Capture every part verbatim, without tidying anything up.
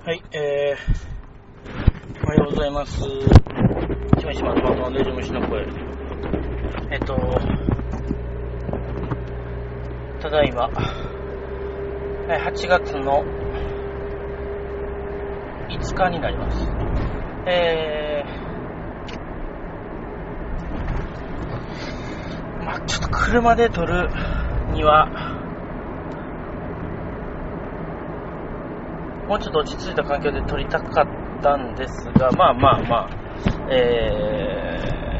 はい、えー、おはようございます。しめしまとまとのレジ虫の声。えっと、ただいま、はちがつのいつかになります。えー、まあちょっと車で撮るには、もうちょっと落ち着いた環境で撮りたかったんですが、まあまあまあ、え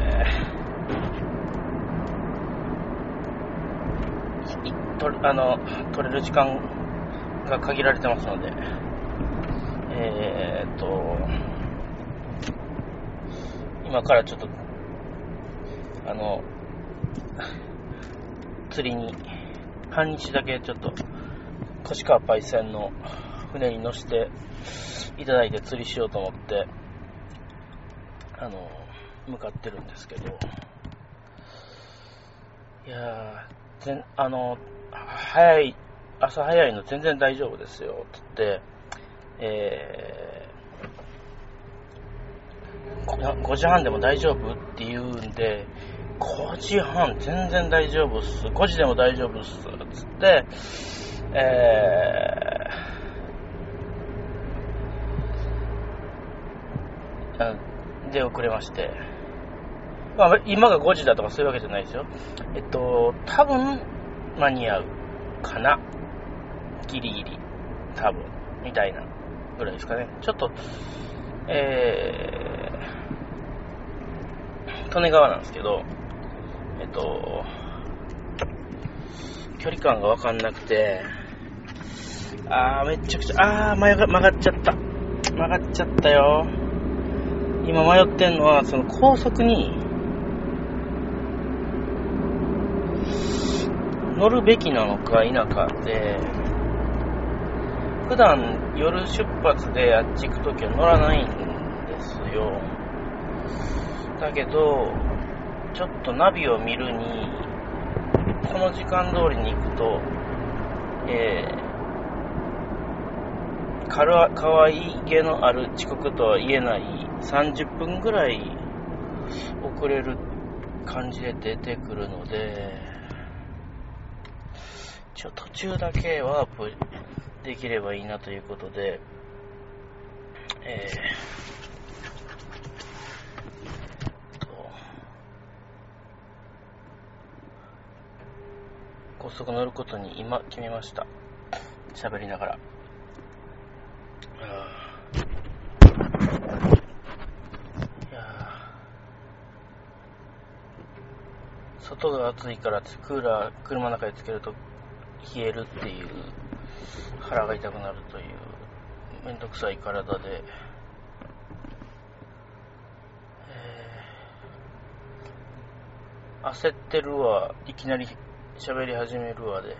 ー、とあの撮れる時間が限られてますので、えーっと今からちょっとあの釣りに半日だけちょっと越川パイセンの船に乗せていただいて釣りしようと思ってあの向かってるんですけど、いやー全あの早い朝早いの全然大丈夫ですよつって、えー、ごじはんでも大丈夫って言うんで、ごじはん全然大丈夫っす、ごじでも大丈夫っすつって、えー、出遅れまして、まあ、今がごじだとかそういうわけじゃないですよ。えっと多分間に合うかな、ギリギリ多分みたいなぐらいですかね。ちょっとえー、利根川なんですけど、えっと距離感が分かんなくて、あーめっちゃくちゃあー曲が、曲がっちゃった曲がっちゃったよ。今迷ってんのはその高速に乗るべきなのか否かで、普段夜出発であっち行くときは乗らないんですよ。だけどちょっとナビを見るにこの時間通りに行くと、えー、かわ、かわいいげのある遅刻とは言えないさんじゅっぷんぐらい遅れる感じで出てくるので、ちょ途中だけワープできればいいなということで、えー、と高速乗ることに今決めました。喋りながら、いや外が暑いからクーラー車の中でつけると冷えるっていう、腹が痛くなるというめんどくさい体で、えー、焦ってるわ、いきなり喋り始めるわで、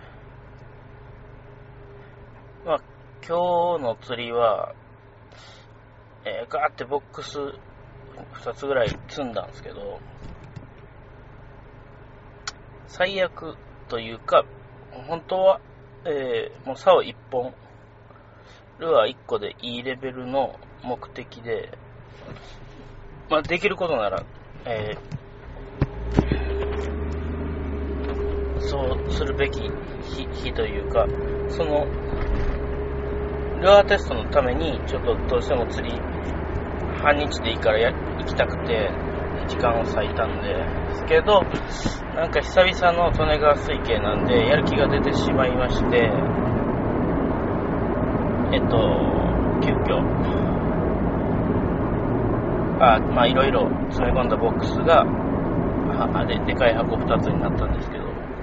まあ今日の釣りは、えー、ガーってボックスふたつぐらい積んだんですけど、最悪というか本当は、えー、もう竿いっぽん、ルアーいっこでいいレベルの目的で、まあ、できることなら、えー、そうするべき 日, 日というか、そのルアーテストのためにちょっとどうしても釣り半日でいいからや行きたくて時間を割いたんですけど、なんか久々の利根川水系なんでやる気が出てしまいまして、えっと急遽あまあいろいろ詰め込んだボックスがあででかい箱ふたつになったんですけど、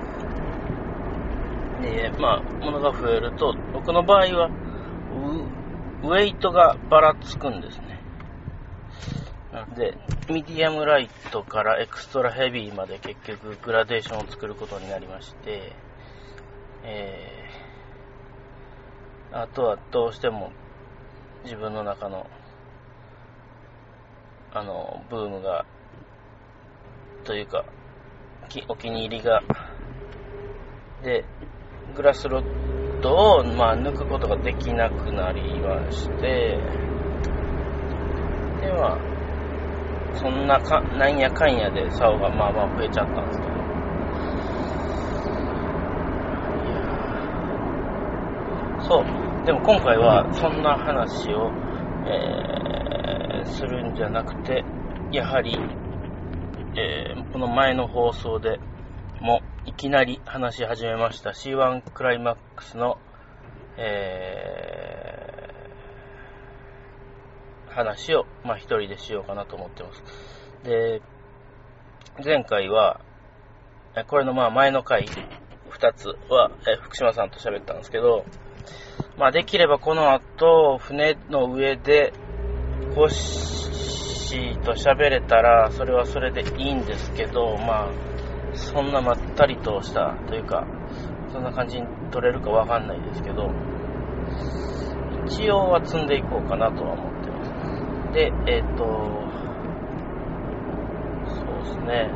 でまあ物が増えると僕の場合はウェイトがばらつくんですね。なんでミディアムライトからエクストラヘビーまで結局グラデーションを作ることになりまして、えー、あとはどうしても自分の中のあのブームがというかお気に入りがでグラスロットを、まあ、抜くことができなくなりまして、では、そんなか、なんやかんやで サオ がまあまあ増えちゃったんですけど、そう。でも今回はそんな話を、えー、するんじゃなくて、やはり、えー、この前の放送でもいきなり話し始めました シーワン クライマックスの、えー、話を、まあ一人でしようかなと思ってます。で、前回は、これのまあ前の回ふたつは、えー、福島さんと喋ったんですけど、まあできればこの後船の上でコッシーと喋れたらそれはそれでいいんですけど、まあそんなまったりとしたというかそんな感じに取れるかわかんないですけど、一応は積んでいこうかなとは思ってます。で、えっとそうですね、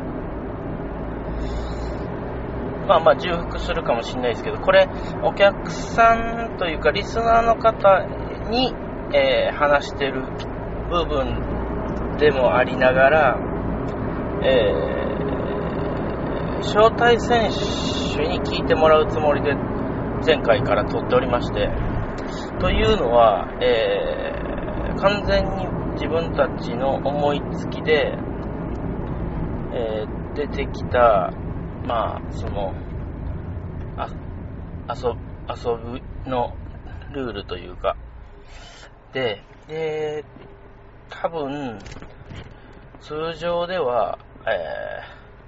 まあまあ重複するかもしれないですけど、これお客さんというかリスナーの方に、えー、話してる部分でもありながら、えー、招待選手に聞いてもらうつもりで前回から撮っておりまして、というのは、えー、完全に自分たちの思いつきで、えー、出てきたまあそのあ遊遊ぶのルールというかで、で多分通常では、え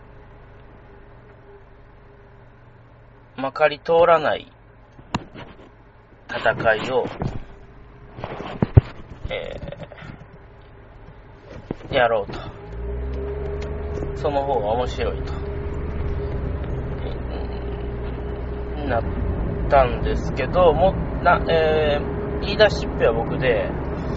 ー、まかり通らない戦いを、えー、やろうと、その方が面白いとなったんですけどもな、えー、言い出しっぺは僕で、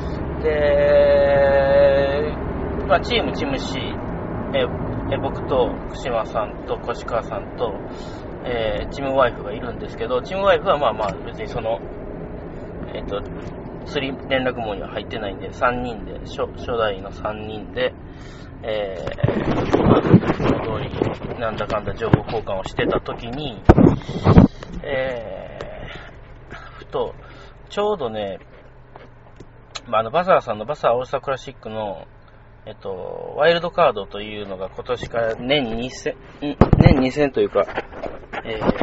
で、まあ、チームチーム C、えー、僕と福島さんと越川さんと、えー、チームワイフがいるんですけど、チームワイフはまあまあ別にそのえっと釣り連絡網には入ってないんでさんにんで 初, 初代のさんにんで、えー、まあその通りなんだかんだ情報交換をしてた時に、えー、ふとちょうどね、まあ、あのバザーさんのバザーオールスタークラシックのえっとワイルドカードというのが今年から年にせん年にせんというか、えー、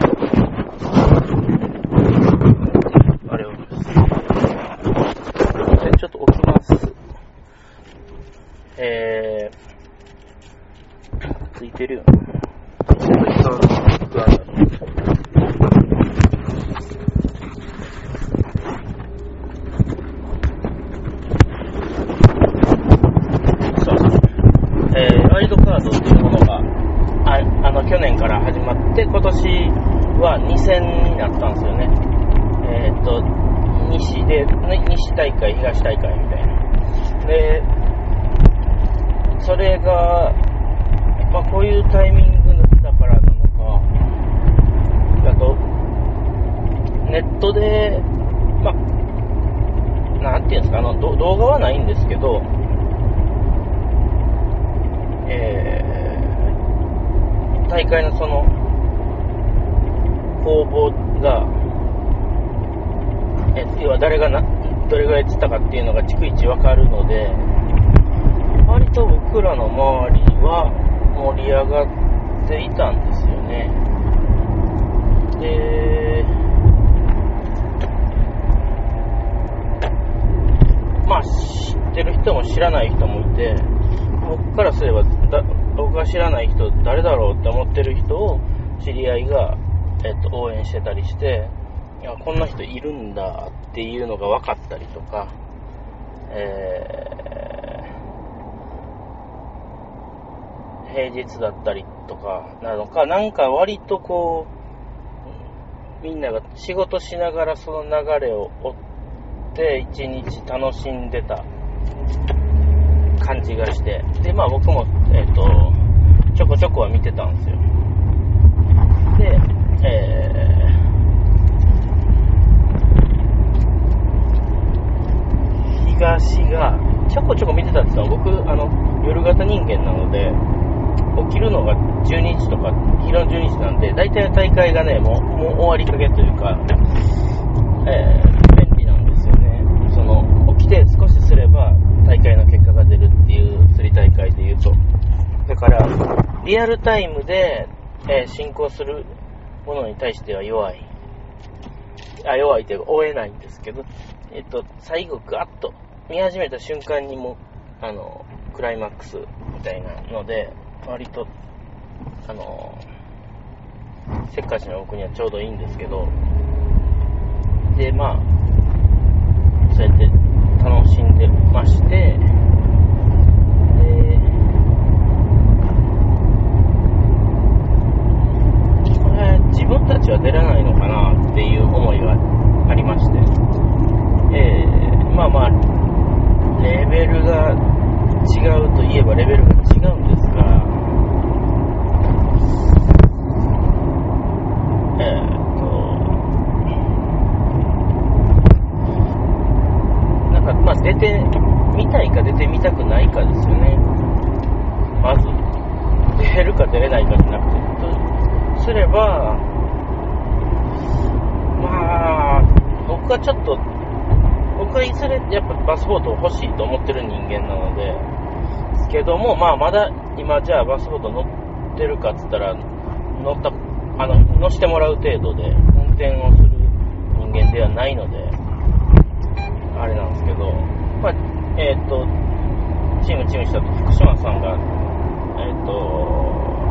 あれをちょっと置きます。えー、ついてるよね。ワイルドカードっていうものが あ, あの去年から始まって今年はに戦になったんですよね。えー、っと西で西大会東大会みたいなで、それが、まあ、こういうタイミングだからなのかだとネットで、まあ、なんていうんですか、あの動画はないんですけど、えー、大会のその公募が、えー、要は誰がなどれぐらい釣ったかっていうのが逐一わかるので、割と僕らの周りは盛り上がっていたんですよね。で、まあ知ってる人も知らない人もいて、僕からすればだ僕が知らない人誰だろうって思ってる人を知り合いが、えっと、応援してたりして、いやこんな人いるんだっていうのが分かったりとか、えー、平日だったりとかなのか、なんか割とこうみんなが仕事しながらその流れを追って一日楽しんでた感じがして、でまあ僕もえっとちょこちょこは見てたんですよ。で、え東がちょこちょこ見てたんですよ。僕あの夜型人間なので起きるのがじゅうにじとか昼のじゅうにじなんで、大体大会がねもう、もう終わりかけというか、えー、便利なんですよね。その起きて少しすれば大会の結果が出るっていう釣り大会でいうと、だからリアルタイムで、えー、進行するものに対しては弱いあ弱いというか追えないんですけど、えっと最後ガッと見始めた瞬間にもあのクライマックスみたいなので割とあのせっかちな僕にはちょうどいいんですけど、でまあそうやって楽しんでまして、でこれ自分たちは出らないのかなっていう思いがありまして、えー、まあまあレベルが違うといえばレベルが違うんですが、えー、っとなんかまあ出てみたいか出てみたくないかですよね。まず出れるか出れないかじゃなくてとすれば、まあ僕はちょっと僕はいずれやっぱバスボート欲しいと思ってる人間なのでですけども、まあまだ今じゃあバスボート乗ってるかっつったら乗ったあの乗してもらう程度で運転をする人間ではないのであれなんですけど、まあえっとチームチームしたと福島さんがえっと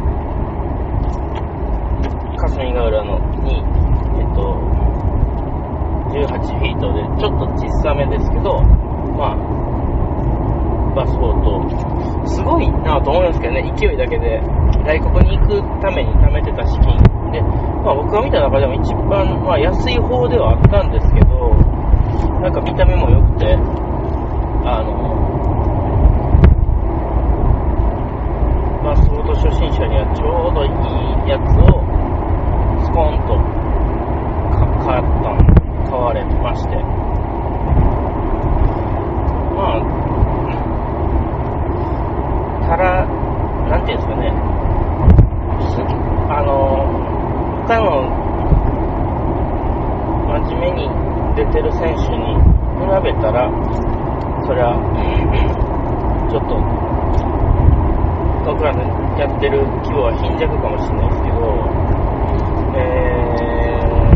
霞ヶ浦のにえっとじゅうはちフィートでちょっと小さめですけど、まあバスボートすごいなと思いますけどね。勢いだけで外国に行くために貯めてた資金で、まあ僕が見た中でも一番、まあ、安い方ではあったんですけど、なんか見た目も良くて、あのバスボート初心者にはちょうどいいやつをスコーンと買ったん買われまして、まあただなんていうんですかね、あの他の真面目に出てる選手に比べたらそれはちょっと僕らのやってる規模は貧弱かもしれないですけど、えー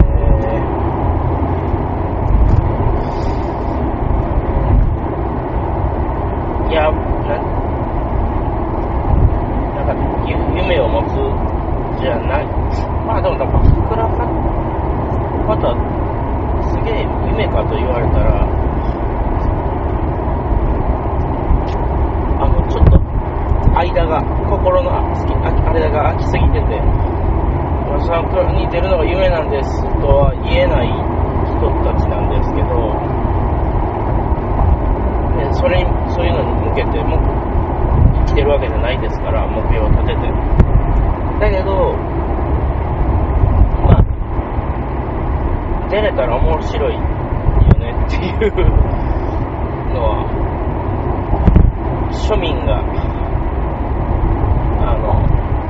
いや、な、なんか夢を持つじゃない。まあでもなんか僕らがまたすげえ夢かと言われたら、あのちょっと間が心のあれが空きすぎてて、サークルに出るのが夢なんですとは言えない人たちなんですけど、ね、それそういうのに向けても生きてるわけじゃないですから、目標を立てて。だけど、まあ出れたら面白いよねっていうのは、庶民があの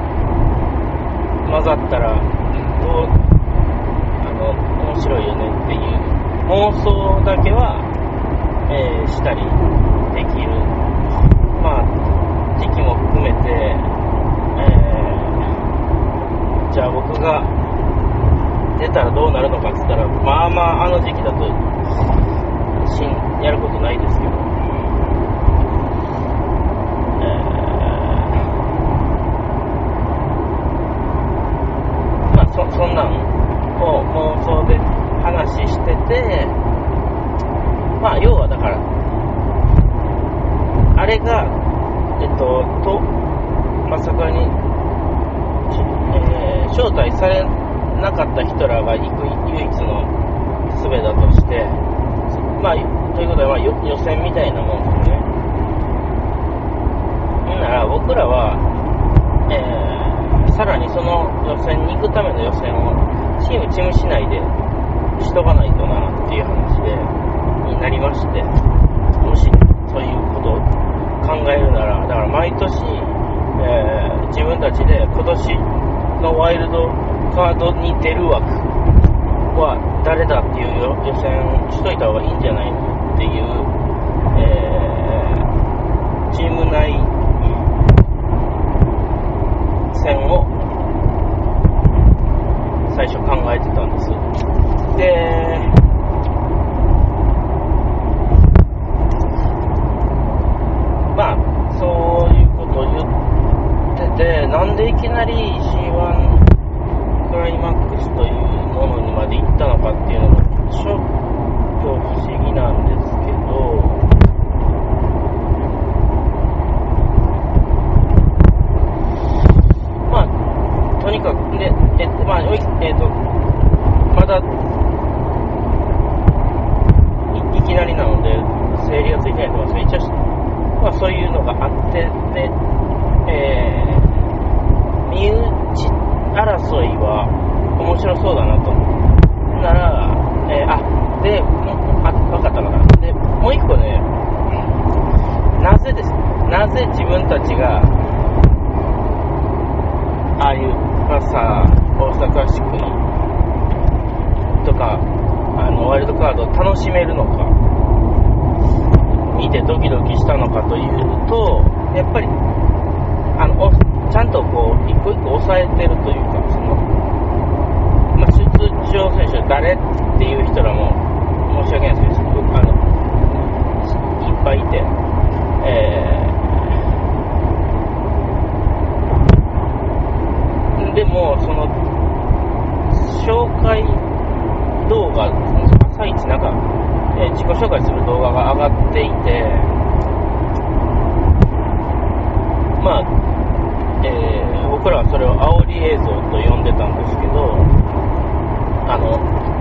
混ざったらどうあの面白いよねっていう妄想だけは、えー、したりできる。まあ時期も含めて、えー、じゃあ僕が出たらどうなるのかって言ったら、まあまああの時期だとしんやることないですけど、えー、まあ そ, そんなんを妄想で話してて、まあ要はだからあれがえっととまさかに、えー、招待されなかった人らが行く唯一の術だとして、まあということで、まあ、予選みたいなもんですね。ほんなら僕らは、えー、さらにその予選に行くための予選をチームチームしないでしとかないとなっていう話でになりまして、よし毎年、えー、自分たちで今年のワイルドカードに出る枠は誰だっていう予選しといた方がいいんじゃないのっていう、えー、チーム内戦を最初考えてたんです。で、まあそういうことを言ってて、なんでいきなり シーワン クライマックスというものにまで行ったのかっていうのもちょっと不思議なんですけど、まあとにかくね、えっとまあえっとまだ い, いきなりなので整理がついてないと思いますけど、一応まあそういうのがあってで、えー、身内争いは面白そうだなと。なら、えー、あ、で、あ、分かった分かった。で、もう一個ね、なぜです。なぜ自分たちが、ああいう、まあさ、オールスタークラシックの、とか、あの、ワイルドカードを楽しめるのか、見てドキドキしたのかというと、やっぱり、あの、ちゃんとこう、一個一個抑えてるというか、その、まあ、出場選手誰っていう人らも申し訳ないですけど、あのいっぱいいて、えー、でもその紹介動画、朝一なんか、えー、自己紹介する動画が上がっていて、まあ、えー、僕らはそれを煽り映像と呼んでたんですけど、あの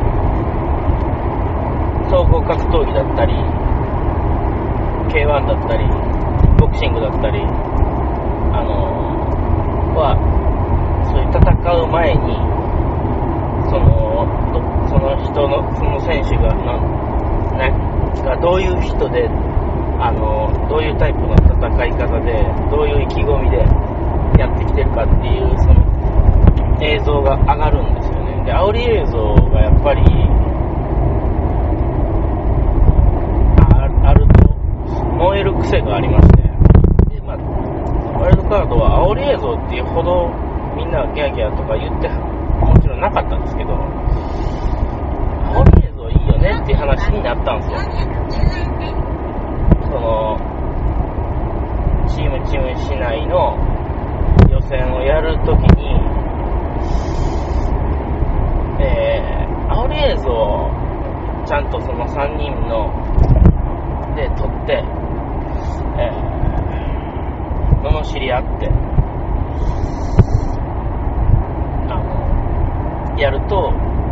総合格闘技だったり ケーワン だったりボクシングだったり、あのはそういう戦う前にそのその人のその選手がなながどういう人で、あのどういうタイプの戦い方でどういう意気込みでやってきてるかっていうその映像が上がるんですよね。で、煽り映像がやっぱり あ, あると燃える癖がありまして、で、まあ、ワイルドカードは煽り映像っていうほどみんなギャーギャーとか言ってもちろんなかったんですけど、煽り映像いいよねっていう話になったんですよ。そのチームチーム市内の予選をやるときに、えー、煽り映像をちゃんとそのさんにんので撮って、えー、罵り合ってあのやると、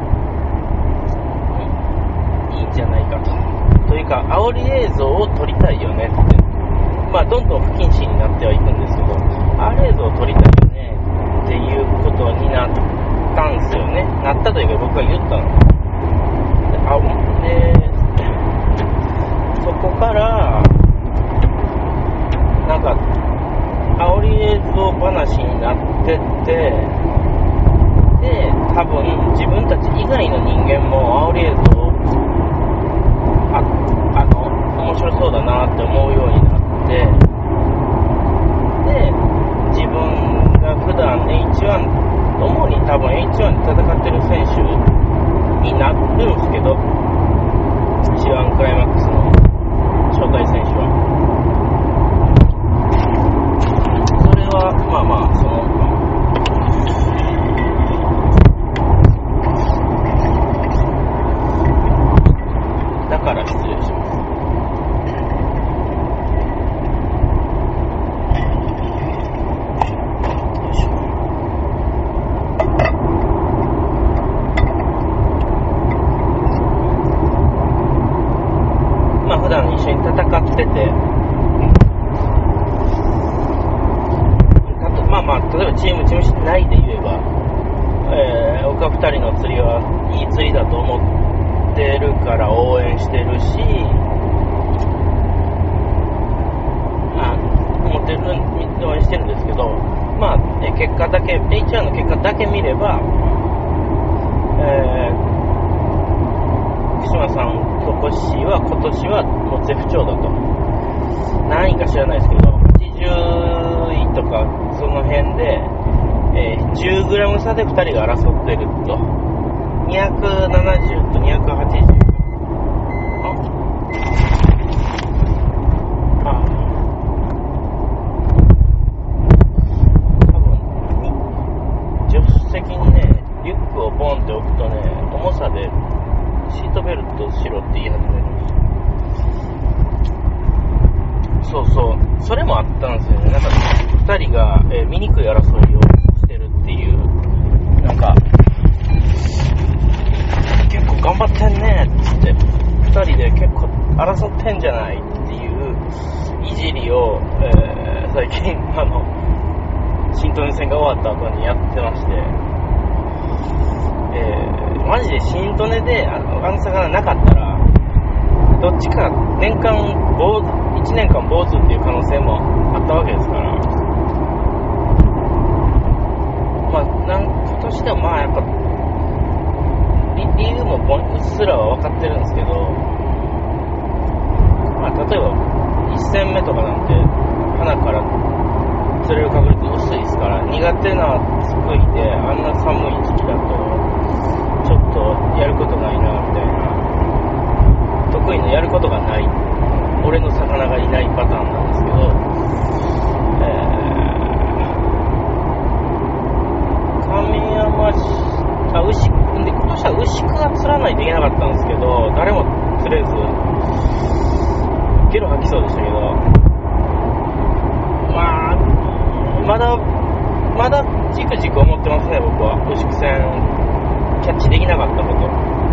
うん、いいんじゃないかと。というか煽り映像を撮りたいよねって、まあどんどん不謹慎になってはいくんですけど、煽り映像を撮りたいよねっていうことになったんですよね。なったというか僕が言ったの。で、あでそこからなんか煽り映像話になってって、で多分自分たち以外の人間も煽り映像をああの面白そうだなって思うようになって、で自分が普段 エイチワン、主に多分 エイチワン で戦ってる選手になるんですけど、 シーワン クライマックスの招待選手はそれはまあまあそのだから失礼します。普段一緒に戦ってて、まあまあ例えばチームチーム内で言えば、えー、僕はふたりの釣りはいい釣りだと思ってるから応援してるし、あ思ってるだけ見れば、えー、福島さんとコッシーは今年はもう絶不調だと。何位か知らないですけど、はちじゅういとかその辺で、えー、じゅうグラム 差でふたりが争ってると。にひゃくななじゅうとにひゃくはちじゅう。ああ。多分、助手席にね、リュックをボンって置くとね、重さでシートベルトしろって言い始めるんですよ。そうそう、それもあったんですよね。なんかふたりが、えー、醜い争いをしてるっていう、なんか結構頑張ってんねっつってふたりで結構争ってんじゃないっていういじりを、えー、最近あの新都根戦が終わった後にやってまして、えー、マジで新都根であのあの魚なかったらどっちか年間坊主いちねんかん坊主っていう可能性もあったわけですから、まあなん今年でもまあやっぱ理由もうっすらは分かってるんですけど、まあ例えばいっ戦目とかなんて花から釣れる確率薄いですから、苦手なつくいであんな寒い時期だとちょっとやることないなみたいな、得意のやることがない俺の魚がいないパターンなんですけど、えー、亀山市あ牛で今年は牛久が釣らないといけなかったんですけど、誰も釣れずゲロ吐きそうでしたけど、まあまだまだじくじく思ってますね。僕は牛久戦キャッチできなかったこと、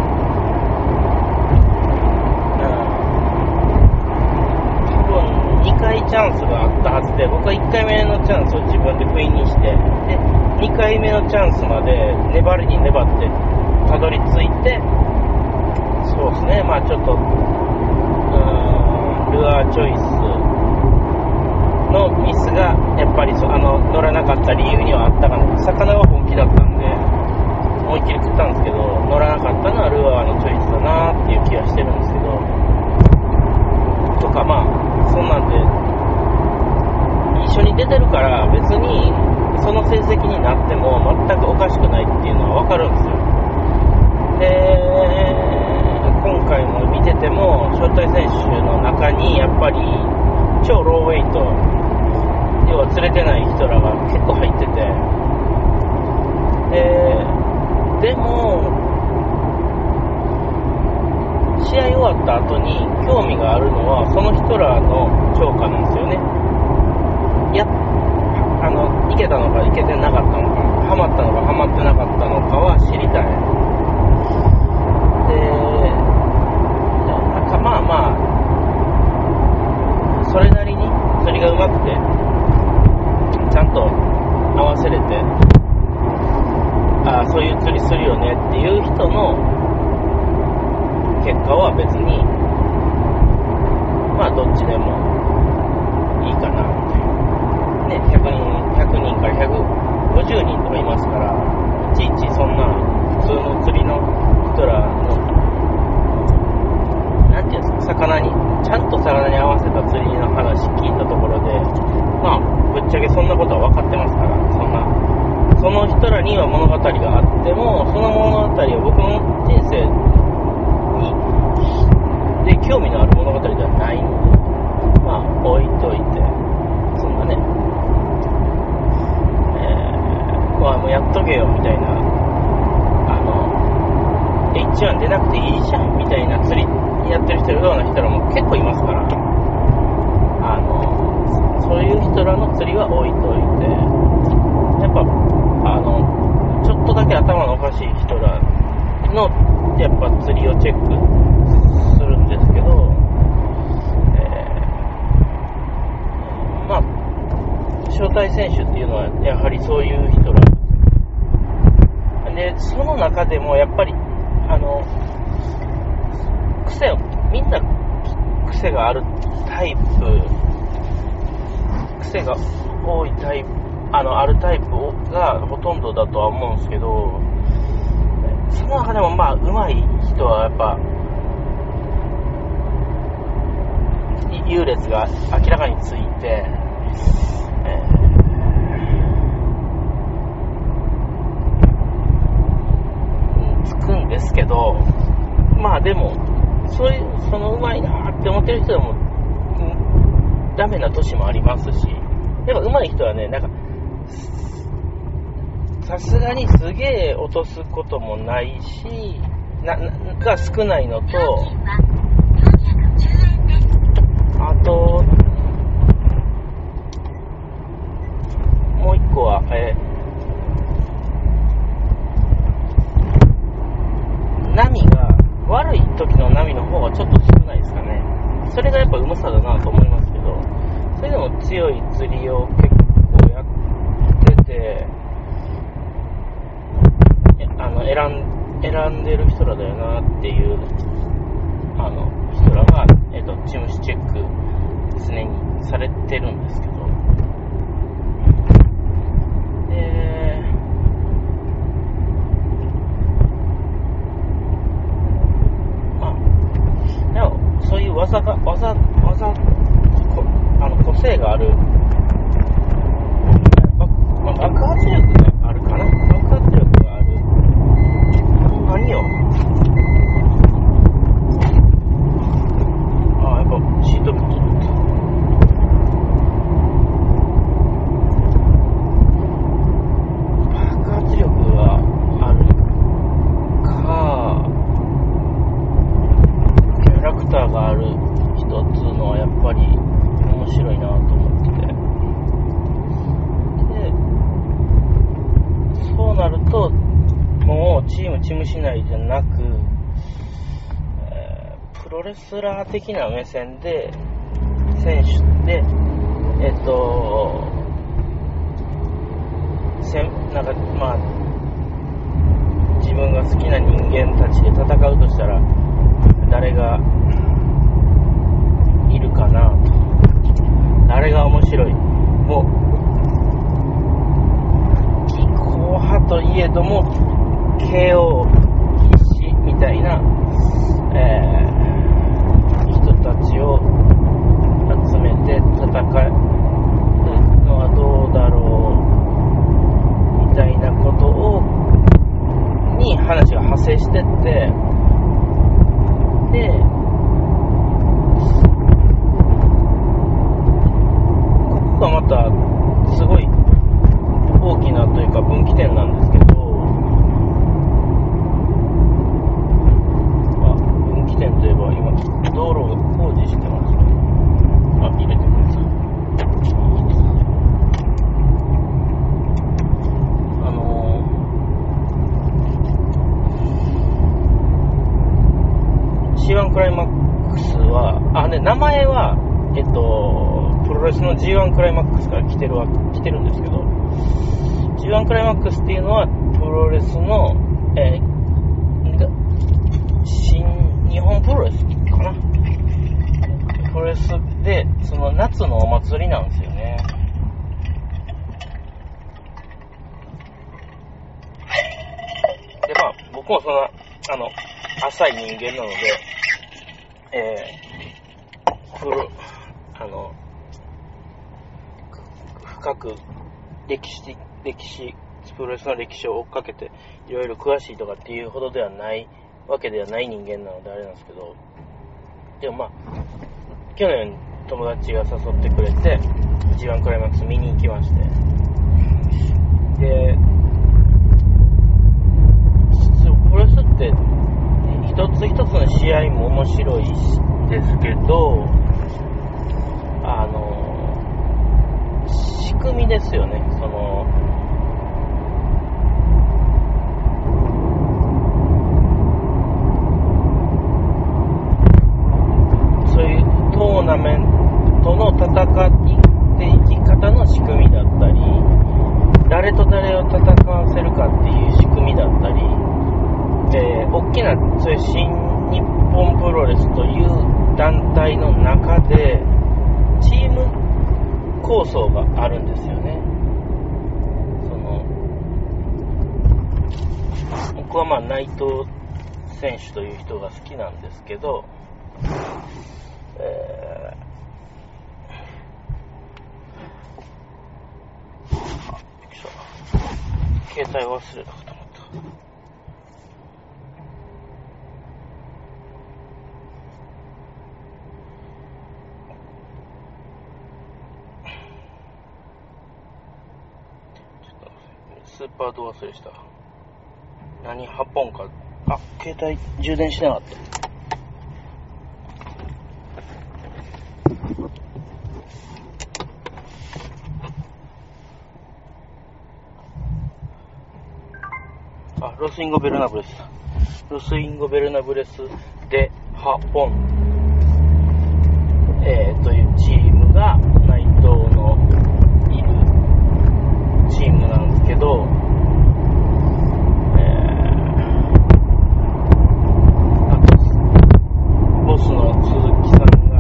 にかいチャンスがあったはずで、僕はいっかいめのチャンスを自分で不意にして、でにかいめのチャンスまで粘りに粘ってたどり着いて、そうですね、まあちょっとうーんルアーチョイスのミスがやっぱりあの乗らなかった理由にはあったかな。魚は本気だったんで思いっきり食ったんですけど、乗らなかったのはルアーのチョイスだなっていう気はしてるんですけど、とかまあそんなんで一緒に出てるから別にその成績になっても全くおかしくないっていうのは分かるんですよ。で今回も見てても招待選手の中にやっぱり超ローウェイト、要は釣れてない人らが結構入ってて、ででも試合終わった後に興味があるのはその人らの評価なんですよね。やあのいけたのかいけてなかったのか、ハマったのかハマってなかったのかは知りたい。でなんかまあまあそれなりに釣りが上手くてちゃんと合わせれて、ああそういう釣りするよねっていう人の結果は別にまあどっちでもいいかなっていうね。ひゃくにんひゃくにんからひゃくごじゅうにんとかいますから、いちいちそんな普通の釣りの人らのなんていうんですか、魚にちゃんと魚に合わせた釣りの話聞いたところで、まあぶっちゃけそんなことは分かってますから、そんなその人らには物語があってもその物語は僕の人生にで興味のある物語ではないので、まあ置いといて、そんなね、えー、まあもうやっとけよみたいな、あの エイチワン 出なくていいじゃんみたいな釣りやってる人ような人らも結構いますから、あのそういう人らの釣りは置いといて、やっぱあのちょっとだけ頭のおかしい人らのやっぱ釣りをチェックするんですけど、えー、まあ招待選手っていうのはやはりそういう人らで、その中でもやっぱりあの癖をみんな癖があるタイプ、癖が多いタイあのあるタイプがほとんどだとは思うんですけど、その中でもまあ上手い人はやっぱ優劣が明らかについて、えー、つくんですけど、まあでもそういうその上手いなって思ってる人でも、うん、ダメな年もありますし、でも上手い人はね、なんかさすがにすげえ落とすこともないし、ななが少ないのと、あともう一個は、えー、波が悪い時の波の方がちょっと少ないですかね。それがやっぱうまさだなと思いますけど、それでも強い釣りを結構やってて、あの選ん、選んでる人らだよなっていうあの人らが、えっと、チムシチェック常にされてるんですけど、で、まあ、でもそういう技が技技あの個性がある、まあ、爆発力があるかな、爆発力がある、何よ、ああ、やっぱシートベルトだった。爆発力があるか、キャラクターがある人っていうのはやっぱり面白いなと思ってて、で、そうなるともうチームチームしないじゃなく、えー、プロレスラー的な目線で選手で、えっとせんなんかまあ自分が好きな人間たちで戦うとしたら誰がいるかなと、誰が面白い、もう技巧派といえどもケーオー 必至みたいな、えー、人たちを集めて戦うのはどうだろうみたいなことをに話が派生してって、でここがまたすごい大きなというか分岐点なんですけど、点といえば今道路が工事してますね。あ、入れてください。あのー、シーワン クライマックスはあね名前はえっとプロレスの ジーワン クライマックスから来てるわ来てるんですけど、 ジーワン クライマックスっていうのはプロレスの、えー、新日本プロレスかな、プロレスでその夏のお祭りなんですよね。でまあ僕もそんなあの浅い人間なので、えー、プロあの深く歴史歴史プロレスの歴史を追っかけていろいろ詳しいとかっていうほどではないわけではない人間なのであれなんですけど、でもまあ去年友達が誘ってくれて ジーワン クライマックス見に行きまして、でプロレスって一つ一つの試合も面白いですけど、あの仕組みですよね。そのトーナメントの戦っていき方の仕組みだったり、誰と誰を戦わせるかっていう仕組みだったり、えー、大きなそういう新日本プロレスという団体の中でチーム構想があるんですよね。 僕はまあ内藤選手という人が好きなんですけど、えー、あ、びっくりした。携帯忘れたかと思った。スーパード忘れした。何はっぽんか。あ、携帯充電してなかった。あ、ロスインゴベルナブレス。ロスインゴベルナブレスではっぽん、えー、というチームが内藤のいるチームなんですけど、えー、あとボスの鈴木さんが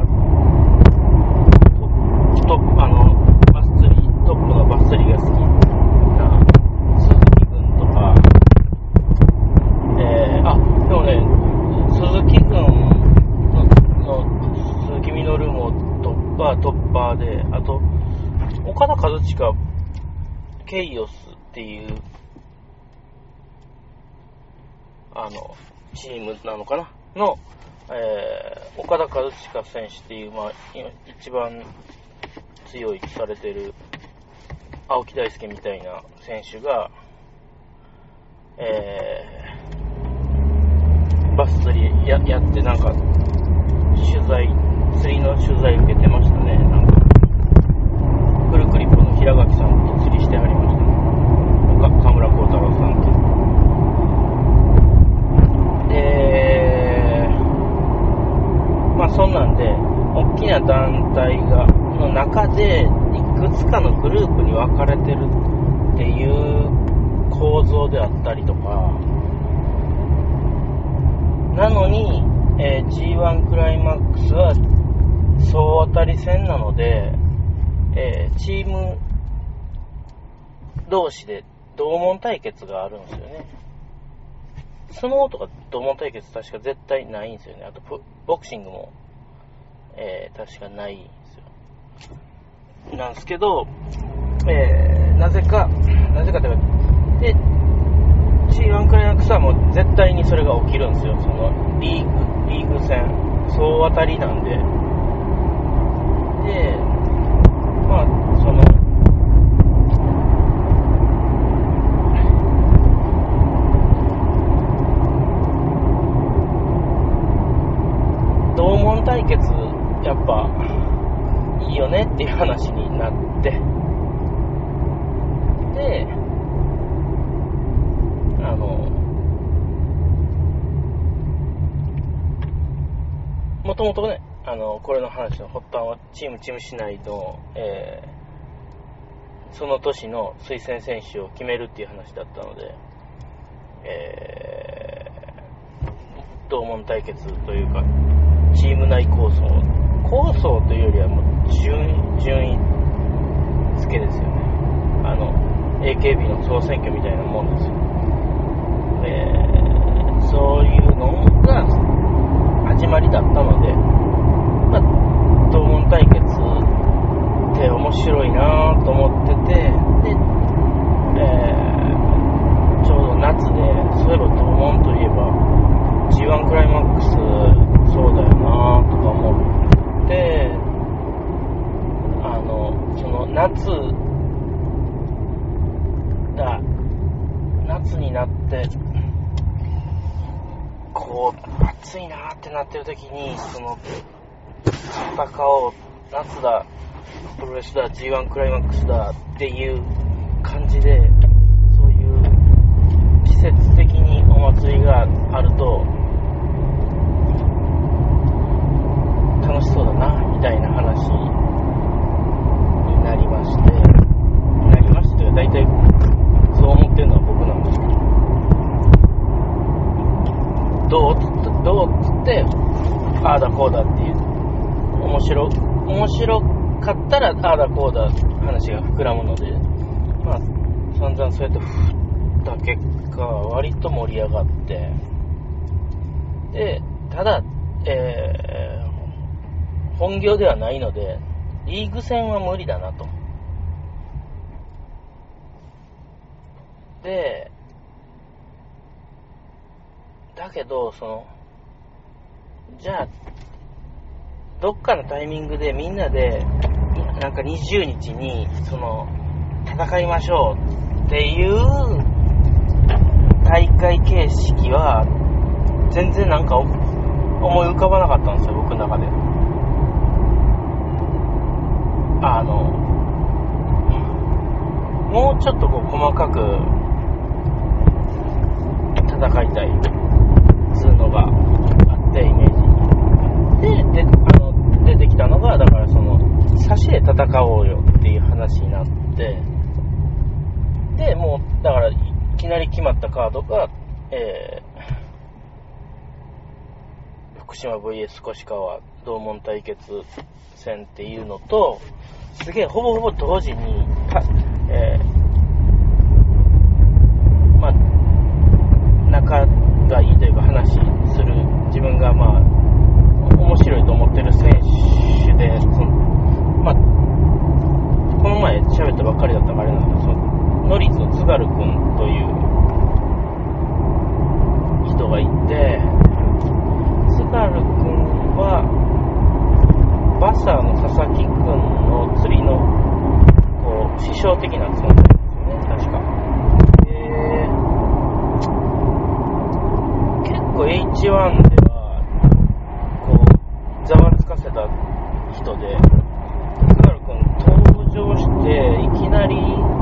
トップ、あのバス釣りトップのバス釣りが好きな鈴木君とか、えー、あでもね鈴木君のの鈴木みのるもトッパートッパーで、あと岡田和親ケイオスっていうあのチームなのかなの、えー、岡田和親選手っていう、まあ、一番強いとされてる青木大輔みたいな選手が、えー、バス釣り や, やってなんか取材釣りの取材受けてましたね。なんかフルクリップの平垣さんと釣りしてはりましたね。河村幸太郎さんと。で、まあそんなんで大きな団体がの中でいくつかのグループに分かれてるっていう構造であったりとか、なのに、えー、ジーワン クライマックスは総当たり戦なので、えー、チーム同士で同門対決があるんですよね。相撲とか同門対決確か絶対ないんですよね。あとボクシングも、えー、確かないんですよ。なんですけど、えー、なぜかなぜかというかで ジーワン クライマックスはもう絶対にそれが起きるんですよ。そのリーグリーグ戦総当たりなんで、でまあその同門対決やっぱいいよねっていう話になって、であのもともとね、あのこれの話の発端はチームチーム市内の、えー、その年の推薦選手を決めるっていう話だったので、えー、同門対決というかチーム内構想構想というよりはもう順位順位付けですよね。あの エーケービー の総選挙みたいなもんですよ。えー、そういうのが始まりだったので、まあ、同門対決って面白いなと思ってて、で、えー、ちょうど夏で、そういえば同門といえば ジーワン クライマックスそうだよなとか思って、あのその夏だ夏になってこう暑いなってなってる時に、その戦おう、夏だ、プロレスだ、 ジーワン クライマックスだっていう感じで、そういう季節的にお祭りがあると楽しそうだなみたいな話になりましてなりましてだいたいそう思ってるのは僕なんですけど、どうどうっつってああだこうだっていう面白面白かったらああだこうだ話が膨らむので、まあ散々そうやってった結果割と盛り上がって、でただ、えー、本業ではないのでリーグ戦は無理だなと。でだけどそのじゃあどっかのタイミングでみんなでなんかにじゅうにちにその戦いましょうっていう大会形式は全然なんか思い浮かばなかったんですよ、僕の中で。あのもうちょっとこう細かく戦いたいつうのがあってイメージで、であの出てきたのがだからその差しで戦おうよっていう話になって、でもうだからいきなり決まったカードが、えー、福島 ブイエス 越川同門対決戦っていうのと、すげえほぼほぼ同時にた、えー、まあ仲がいいというか話する自分がまあ面白いと思ってる選手で、そのまあこの前喋ったばっかりだったからあれなんですけど、そのノリズの津軽くんという人がいて、津軽くんはバサーの佐々木くんの釣りのこう師匠的な存在ですよね、確か。えー、結構 エイチワン ではこうざわつかせた人で、津軽くん登場していきなり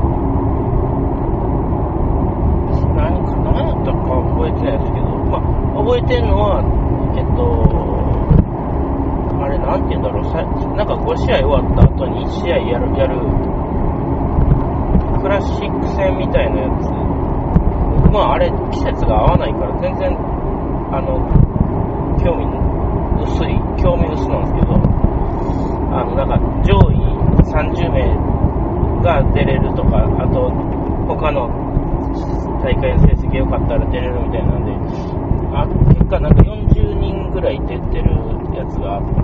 何か何やったか覚えてないですけど、まあ覚えてるのはえっとあれなんて言うんだろう、さなんかごしあい終わった後にいち試合やるやるクラシック戦みたいなやつ、まああれ季節が合わないから全然あの興味薄い興味薄なんですけど、あのなんか上位さんじゅうめいが出れるとか、あと他の大会の成績良かったら出れるみたいなんで、あ結果なんかよんじゅうにんぐらい出てるやつがあって、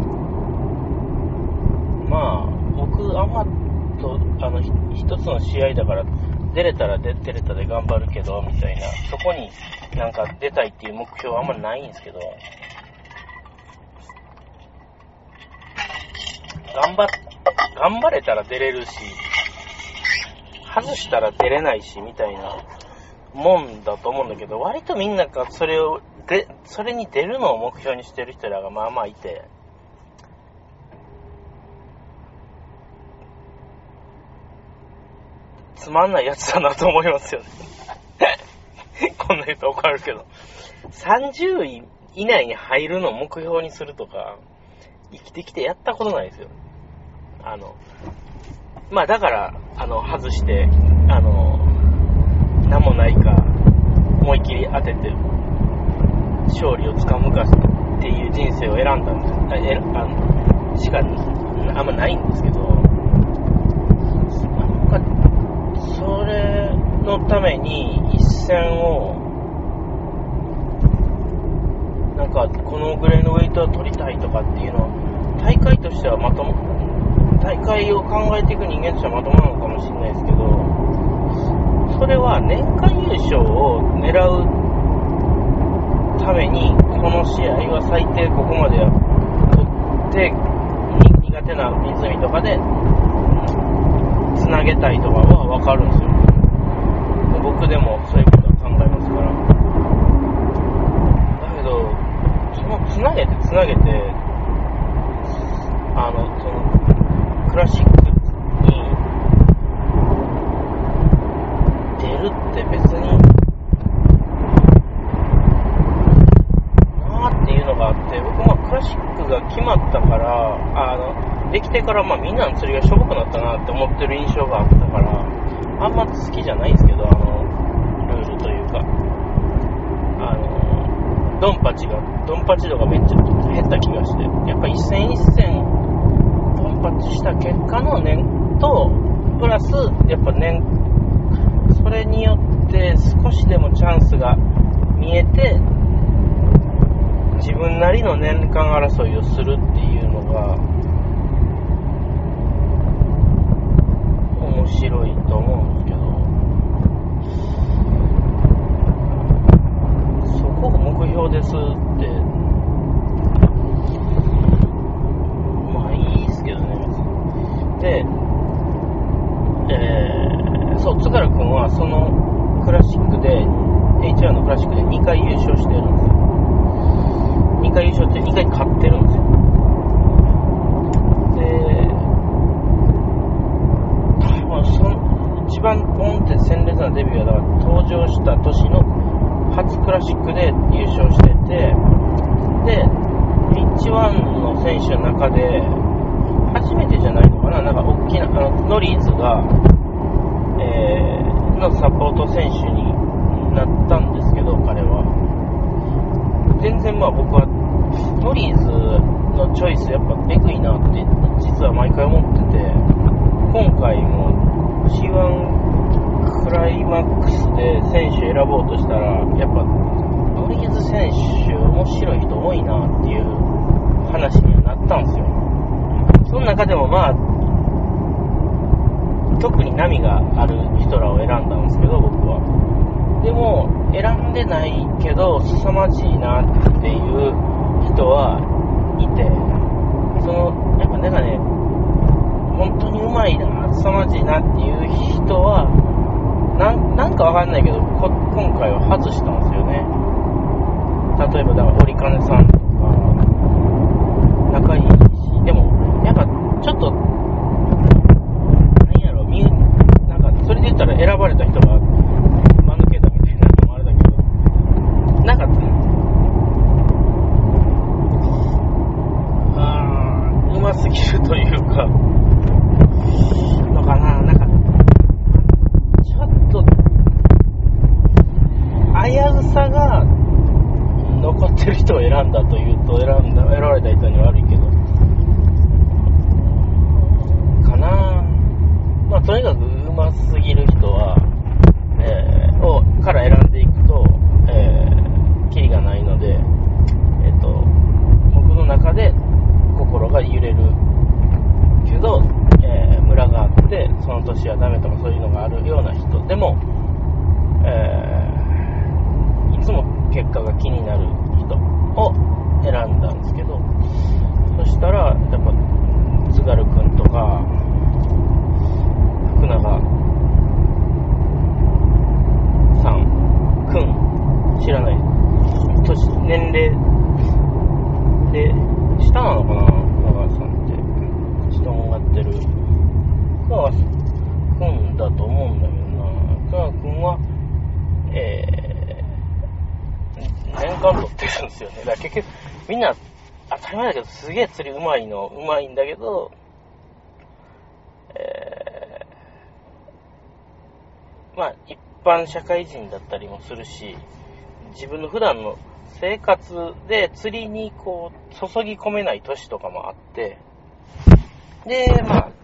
まあ僕あんまとあの一つの試合だから出れたら出れたで頑張るけどみたいな、そこになんか出たいっていう目標はあんまないんですけど、頑張っ頑張れたら出れるし外したら出れないしみたいなもんだと思うんだけど、割とみんながそれをでそれに出るのを目標にしてる人らがまあまあいて、つまんないやつだなと思いますよねこんな言うと怒るけど、さんじゅうい以内に入るのを目標にするとか生きてきてやったことないですよ。あのまあだからあの外してあの何もないか思いっきり当てて勝利をつかむかっていう人生を選んだんです。あえあのしかあんまないんですけど、なんかそれのために一戦をなんかこのぐらいのウェイトを取りたいとかっていうのは大会としてはまとも、大会を考えていく人間としてはまともなのかもしれないですけど、それは年間優勝を狙うためにこの試合は最低ここまで取って苦手な湖とかでつなげたいとかは分かるんですよ。僕でもそういうことは考えますから。だけどそのつなげてつなげてあのそのクラシックに出るって別になーっていうのがあって、僕もクラシックが決まったからあのできてからまあみんなの釣りがしょぼくなったなって思ってる印象があったから、あんま好きじゃないんですけど、あのルールというか、あのドンパチがドンパチ度がめっちゃ減った気がして、やっぱ一戦一戦ドンパチした結果の年とプラスやっぱ年それれによって少しでもチャンスが見えて自分なりの年間争いをするっていうのが面白いと思うんですけど、そこが目標ですってまあいいですけどね。で、えー、そう津軽くんはそのクラシックで エイチワン のクラシックでにかい優勝してるんですよ。にかい優勝ってにかい勝ってるんですよ。で、多分その一番ポンって鮮烈なデビューはだから登場した年の初クラシックで優勝してて、で エイチワン の選手の中で初めてじゃないのかな、なんか大きなあのノリーズが、えー、のサポート選手になったんですけど、彼は全然まあ僕はノリーズのチョイスやっぱエグいなって実は毎回思ってて、今回も シーワン クライマックスで選手選ぼうとしたらやっぱノリーズ選手面白い人多いなっていう話にはなったんですよ。その中でもまあ特に波がある人らを選んだんですけど、僕はでも選んでないけど凄まじいなっていう人はいて、そのやっぱなんかね本当にうまいな凄まじいなっていう人はな ん, なんかわかんないけどこ今回は外したんですよね。例えばだから折金さんとか仲いいし、でもやっぱちょっと何やろみなんかそれで言ったら選ばれた人が間抜けたみたいなのもあれだけど、なんかあーうますぎるというかのかな、なんかちょっと危うさが残ってる人を選んだというと選んだ選ばれた人には悪いけどかな。まあとにかくうますぎる人は、えー、をから選んでいくと、えー、キリがないので、えっと僕の中で心が揺れるけど、えー、ムラがあってその年はダメとかそういうのがあるような人でも、えー、いつも結果が気になる人を選んだんですけど、そしたらやっぱ津軽くんとか福永さんくん知らない年年齢で下なのかな、福永さんって口とんがってる福永くんだと思うんだけどな。福永くんはえー、年間取ってるんですよね。だから結局みんな当たり前だけどすげえ釣りうまいのうまいんだけど、えー、まあ一般社会人だったりもするし、自分の普段の生活で釣りにこう注ぎ込めない年とかもあって、でまあ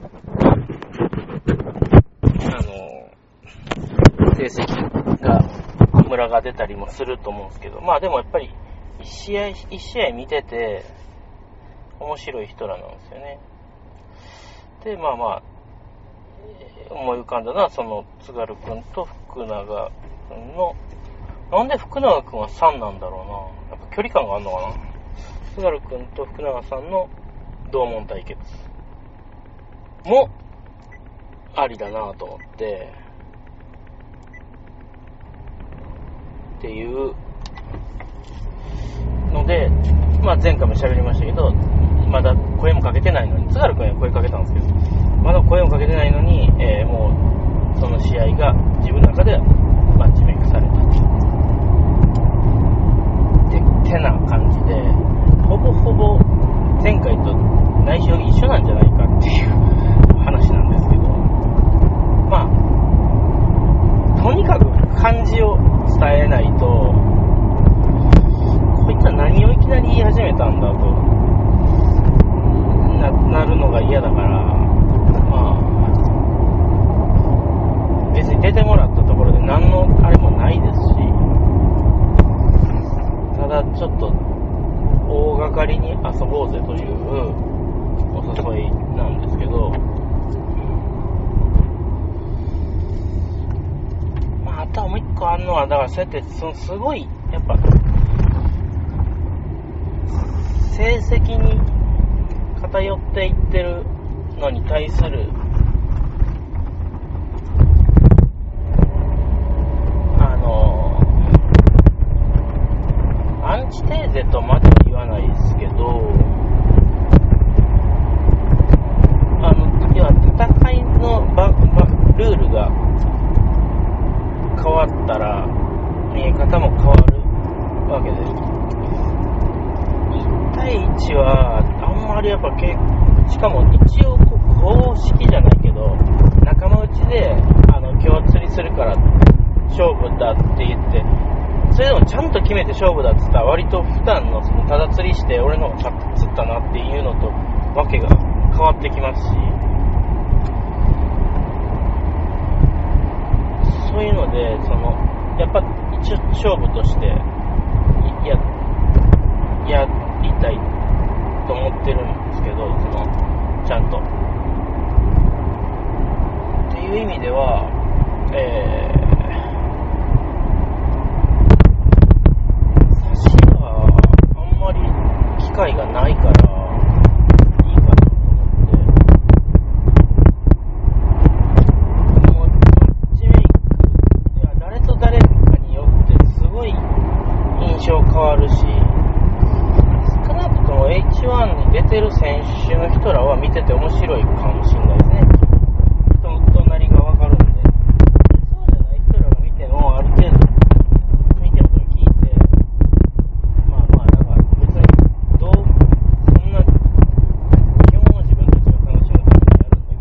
あの成績がムラが出たりもすると思うんですけど、まあでもやっぱり一試合一試合見てて面白い人らなんですよね。でまあまあ思い浮かんだのはその津軽くんと福永くんの、なんで福永くんはさんなんだろうな、やっぱ距離感があるのかな。津軽くんと福永さんの同門対決もありだなと思ってっていうので、まあ前回も喋りましたけど、まだ声もかけてないのに、津軽くんには声かけたんですけど、まだ声もかけてないのに、えー、もうその試合が自分の中ではマッチメイクされたっててな感じで、ほぼほぼ前回と内容一緒なんじゃないかっていう話なんですけど、まあとにかく漢字を伝えないと、こいつは何をいきなり言い始めたんだと な, なるのが嫌だから、まあ別に出てもらったところで何そうやってそのすごいやっぱ成績に偏っていってるのに対するあのアンチテーゼとまでは言わないですけど、あの要は戦いの場場ルールが変わったら見え方も変わるわけです。いち対いちはあんまりやっぱけしかも一応公式じゃないけど仲間内であの今日釣りするから勝負だって言って、それでもちゃんと決めて勝負だって言ったら割と普段のそのただ釣りして俺の方が釣ったなっていうのとわけが変わってきますし、そういうのでそのやっぱ一応勝負としてややりたいと思ってるんですけど、そのちゃんとっていう意味では、えー、差しはあんまり機会がないからいいかなと思って、もうマッチメイクでは誰と誰かによってすごい印象変わるし、少なくとも エイチワン に出てる選手の人らは見てて面白いかもしれないですね。人となりが分かるんで、そうじゃない人らが見てもある程度見てると聞いて、まあまあだから別にどうそんな基本は自分たちが楽しむためにやるんだ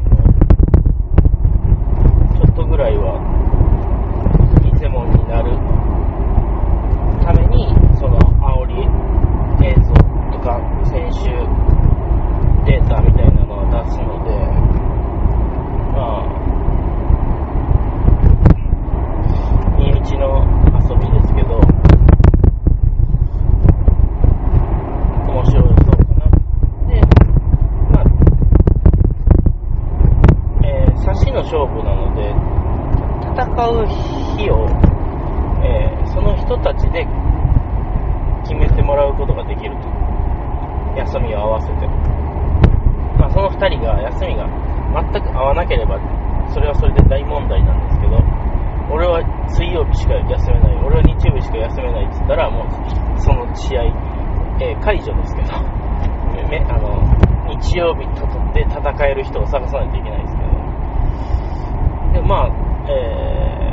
けど、ちょっとぐらいは偽物になるためにその煽り映像とか選手データみたいなのを出すので、まあ身内の遊びですけど面白いそうかな。で、まあ、えー、差しの勝負なので戦う日を、えー、その人たちで決めてもらうことができると、休みを合わせて、まあ、そのふたりが休みが全く合わなければそれはそれで大問題なんですけど、俺は水曜日しか休めない、俺は日曜日しか休めないって言ったらもうその試合、えー、解除ですけどめあの日曜日で戦える人を探さないといけないですけど、でまあ、え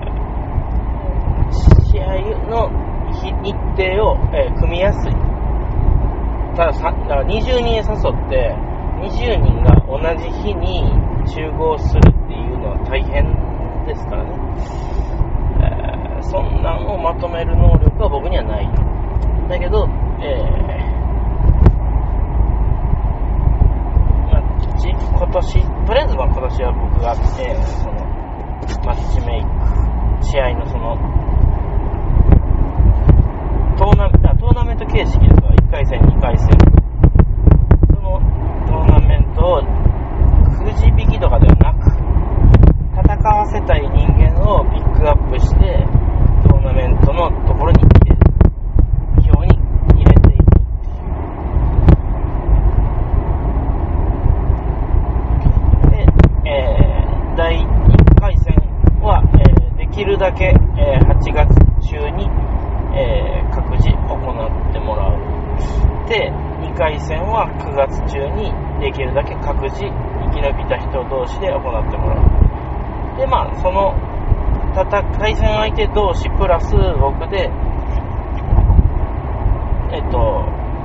ー、試合の日程を、えー、組みやすい。たださだからにじゅうにん誘ってにじゅうにんが同じ日に集合するっていうのは大変ですからね、えー、そんなんをまとめる能力は僕にはない。だけど、えーまあ、今年とりあえずは今年は僕が、えー、そのマッチメイク試合のそのトーナトーナメント形式ですがいっかい戦にかい戦、そのトーナメントをくじ引きとかではなく戦わせたい人間をピックアップしてトーナメントのところに入れる表に入れていくっていうで、えー、だいいっかい戦は、えー、できるだけ、えー、はちがつ中にえー、各自行ってもらう。で、にかい戦はくがつ中にできるだけ各自生き延びた人同士で行ってもらう。で、まあ、その対戦相手同士プラス僕で、えっと、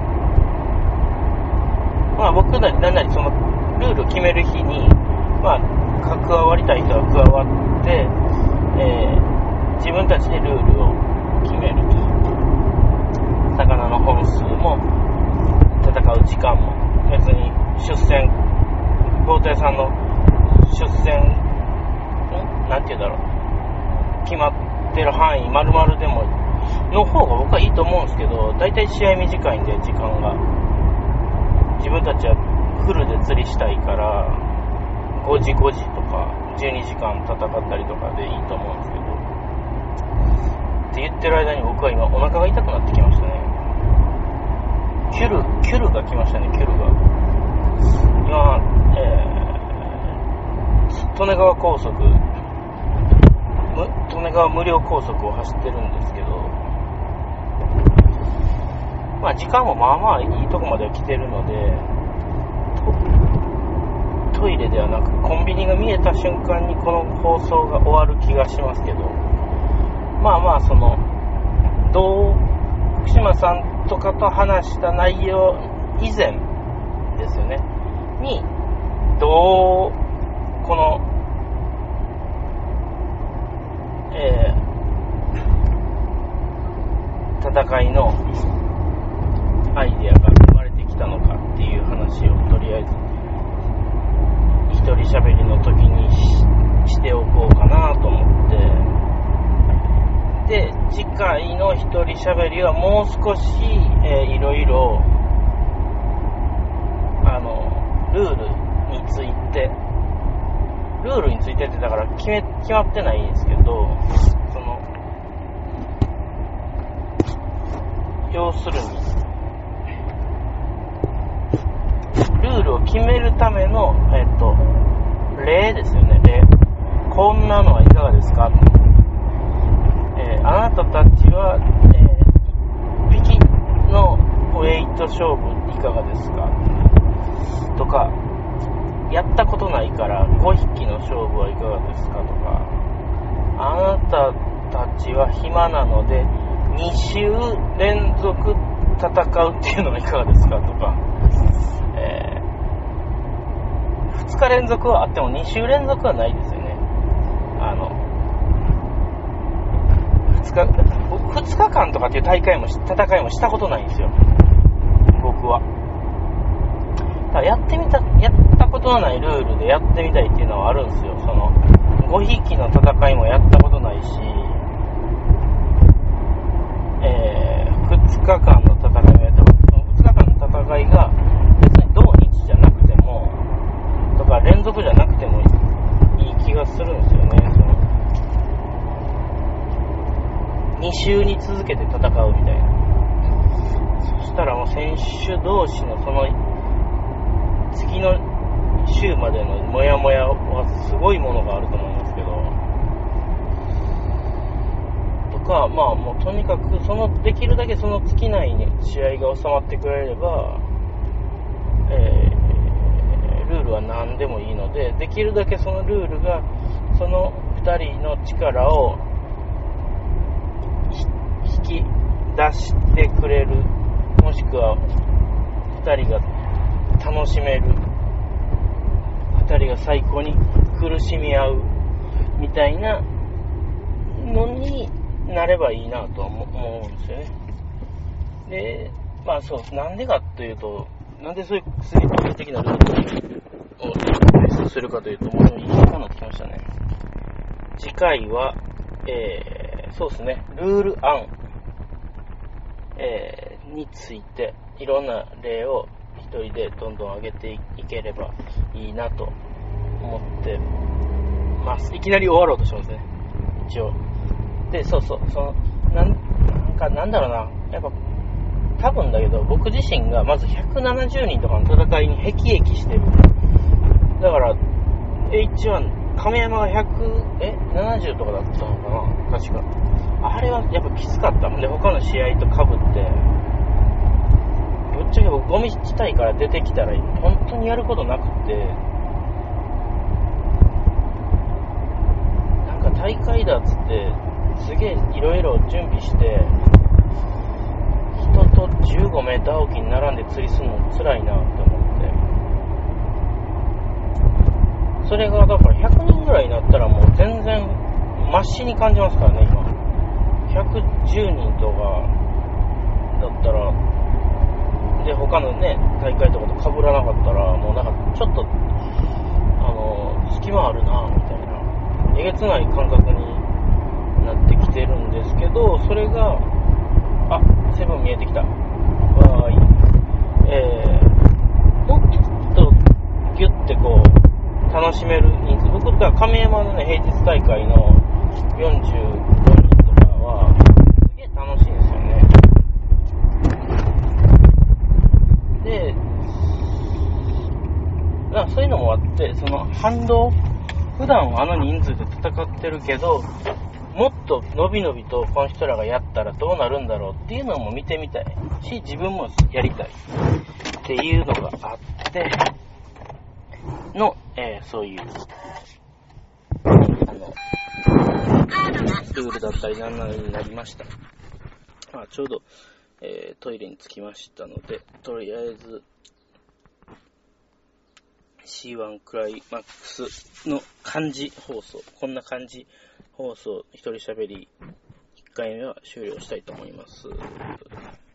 まあ僕なりなんなりそのルール決める日に、まあ、加わりたい人は加わって、えー、自分たちでルールを決める。魚の本数も戦う時間も別に出船豪邸さんの出船んなんて言うんだろう決まってる範囲丸々でもの方が僕はいいと思うんですけど、だいたい試合短いんで時間が自分たちはフルで釣りしたいからごじごじとかじゅうにじかん戦ったりとかでいいと思うんですけど、 って言ってる間に僕は今お腹が痛くなってきましたね。キュル、キュルが来ましたね、キュルが。今、えー、利根川高速、利根川無料高速を走ってるんですけど、まあ時間もまあまあいいとこまでは来てるので、ト, トイレではなくコンビニが見えた瞬間にこの放送が終わる気がしますけど、まあまあそのどう福島さんとかと話した内容以前ですよねにどうこの、えー、戦いのアイデアが生まれてきたのかっていう話をとりあえず一人喋りの時に し, しておこうかなと思って、で次回の一人喋りはもう少し、えー、いろいろあのルールについてルールについてってだから決め決まってないんですけど、その要するにルールを決めるための、えっと、例ですよね。例。こんなのはいかがですか、えー、あなたたちは、えー、いっぴきのウェイト勝負いかがですかとか、やったことないからごひきの勝負はいかがですかとか、あなたたちは暇なのでに週連続戦うっていうのはいかがですかとか、えーふつか連続はあってもに週連続はないですよね。あのふつか、ふつかかんとかっていう大会も戦いもしたことないんですよ、僕は。ただやってみたやったことのないルールでやってみたいっていうのはあるんですよ。そのごひきの戦いもやったことないし、えー、ふつかかんの戦いもやったことない。ふつかかんの戦いが別に同日じゃなくてもとか連続じゃなくてもいい気がするんですよね。そのに週に続けて戦うみたいな。そしたらもう選手同士のその次の週までのモヤモヤはすごいものがあると思いますけど、とかまあもうとにかくそのできるだけその月内に試合が収まってくれれば、えールールは何でもいいので、できるだけそのルールがそのふたりの力を引き出してくれる、もしくはふたりが楽しめる、ふたりが最高に苦しみ合うみたいなのになればいいなと思うんですよね。で、まあそう、なんでかというと、なんでそういうすげえ具体的なルールを提出するかというと、もういい時間になってきましたね。次回は、えー、そうですね、ルール案、えー、についていろんな例を一人でどんどん上げていければいいなと思ってます。いきなり終わろうとしてますね、一応。で、そうそう、そのなん、なんかなんだろうな、やっぱ多分だけど僕自身がまずひゃくななじゅうにんとかの戦いに辟易してる。だから エイチワン 亀山がひゃくえななじゅうとかだったのかな、確か。あれはやっぱきつかったもんで、他の試合と被ってぶっちゃけ僕ゴミ地帯から出てきたら本当にやることなくて、なんか大会だっつってすげえいろいろ準備して人とじゅうごメーターおきに並んで釣りするの辛いなって思って、それがだからひゃくにんぐらいになったらもう全然マシに感じますからね。今ひゃくじゅうにんとかだったらで他のね大会とかと被らなかったらもうなんかちょっとあの隙間あるなみたいなえげつない感覚になってきてるんですけど、それがあセブン見えてきたわーい、えー、もっとギュッてこう楽しめる人数、僕は亀山のね平日大会のよんじゅうごにんとかはなそういうのもあって、その反動、普段はあの人数で戦ってるけど、もっとのびのびとこの人らがやったらどうなるんだろうっていうのも見てみたいし、自分もやりたいっていうのがあっての、えー、そういうあのルールだったりなんなりになりました。まあ、ちょうど、えー、トイレに着きましたので、とりあえず シーワン クライマックスの漢字放送、こんな漢字放送一人喋りいっかいめは終了したいと思います。